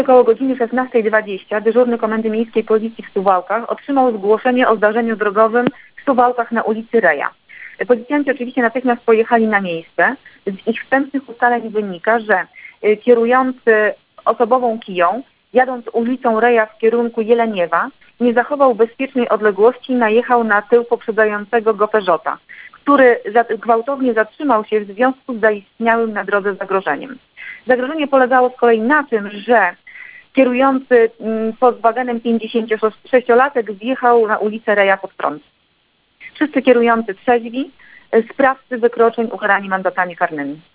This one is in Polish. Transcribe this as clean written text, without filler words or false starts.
Około godziny 16:20 dyżurny Komendy Miejskiej Policji w Suwałkach otrzymał zgłoszenie o zdarzeniu drogowym w Suwałkach na ulicy Reja. Policjanci oczywiście natychmiast pojechali na miejsce. Z ich wstępnych ustaleń wynika, że kierujący osobową kiją, jadąc ulicą Reja w kierunku Jeleniewa, nie zachował bezpiecznej odległości i najechał na tył poprzedzającego go Peugeota, który gwałtownie zatrzymał się w związku z zaistniałym na drodze zagrożeniem. Zagrożenie polegało z kolei na tym, że kierujący Volkswagenem 56-latek wjechał na ulicę Reja pod prąd. Wszyscy kierujący trzeźwi, sprawcy wykroczeń ukarani mandatami karnymi.